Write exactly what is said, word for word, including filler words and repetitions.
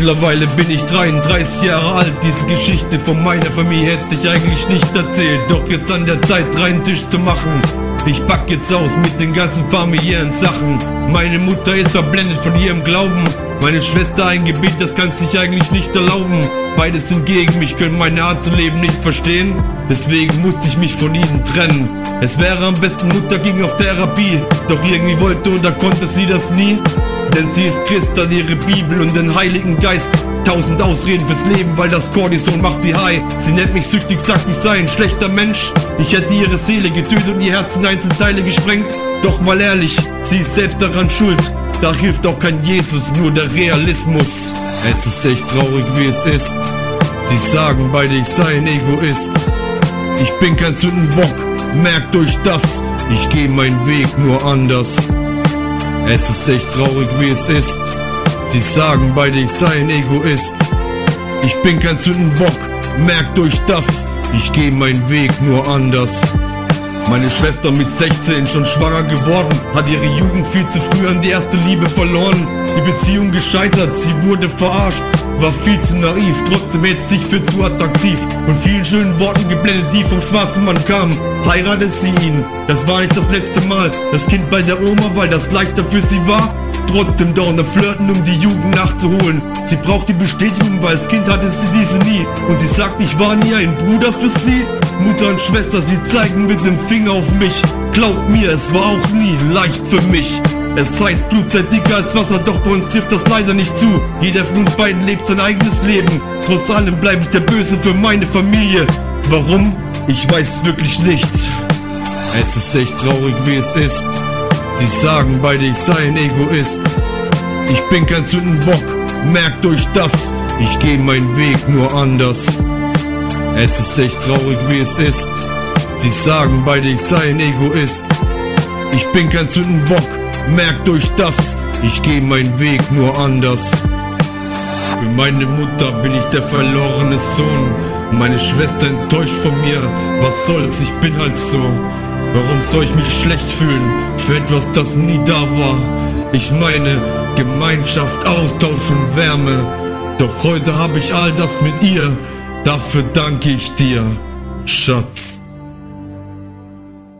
Mittlerweile bin ich dreiunddreißig Jahre alt. Diese Geschichte von meiner Familie hätte ich eigentlich nicht erzählt. Doch jetzt an der Zeit, reinen Tisch zu machen. Ich pack jetzt aus mit den ganzen familiären Sachen. Meine Mutter ist verblendet von ihrem Glauben. Meine Schwester ein Gebet, das kann sich eigentlich nicht erlauben. Beides sind gegen mich, können meine Art zu leben nicht verstehen. Deswegen musste ich mich von ihnen trennen. Es wäre am besten, Mutter ging auf Therapie. Doch irgendwie wollte oder konnte sie das nie. Denn sie ist Christ, an ihre Bibel und den Heiligen Geist. Tausend Ausreden fürs Leben, weil das Cortison macht sie high. Sie nennt mich süchtig, sagt, ich sei ein schlechter Mensch. Ich hätte ihre Seele getötet und ihr Herz in Einzelteile gesprengt. Doch mal ehrlich, sie ist selbst daran schuld. Da hilft auch kein Jesus, nur der Realismus. Es ist echt traurig, wie es ist. Sie sagen beide, ich sei ein Egoist. Ich bin kein Sündenbock, merkt euch das. Ich geh meinen Weg nur anders. Es ist echt traurig, wie es ist. Sie sagen beide, ich sei ein Egoist. Ich bin kein Sündenbock, merkt euch das. Ich geh meinen Weg nur anders. Meine Schwester mit sechzehn schon schwanger geworden, hat ihre Jugend viel zu früh an die erste Liebe verloren. Die Beziehung gescheitert, sie wurde verarscht, war viel zu naiv, trotzdem hält sich für zu attraktiv. Von vielen schönen Worten geblendet, die vom schwarzen Mann kamen, heiratet sie ihn. Das war nicht das letzte Mal, das Kind bei der Oma, weil das leichter für sie war. Trotzdem dauernde Flirten, um die Jugend nachzuholen. Sie braucht die Bestätigung, weil als Kind hatte sie diese nie. Und sie sagt, ich war nie ein Bruder für sie. Mutter und Schwester, sie zeigen mit dem Finger auf mich. Glaubt mir, es war auch nie leicht für mich. Es heißt, Blut sei dicker als Wasser, doch bei uns trifft das leider nicht zu. Jeder von uns beiden lebt sein eigenes Leben. Trotz allem bleibe ich der Böse für meine Familie. Warum? Ich weiß es wirklich nicht. Es ist echt traurig, wie es ist. Sie sagen beide, ich sei ein Egoist. Ich bin kein Sündenbock, merkt euch das. Ich geh meinen Weg nur anders. Es ist echt traurig, wie es ist. Sie sagen beide, ich sei ein Egoist. Ich bin kein Sündenbock, merkt euch das. Ich geh meinen Weg nur anders. Für meine Mutter bin ich der verlorene Sohn. Meine Schwester enttäuscht von mir. Was soll's, ich bin halt so. Warum soll ich mich schlecht fühlen für etwas, das nie da war? Ich meine Gemeinschaft, Austausch und Wärme. Doch heute habe ich all das mit ihr. Dafür danke ich dir, Schatz.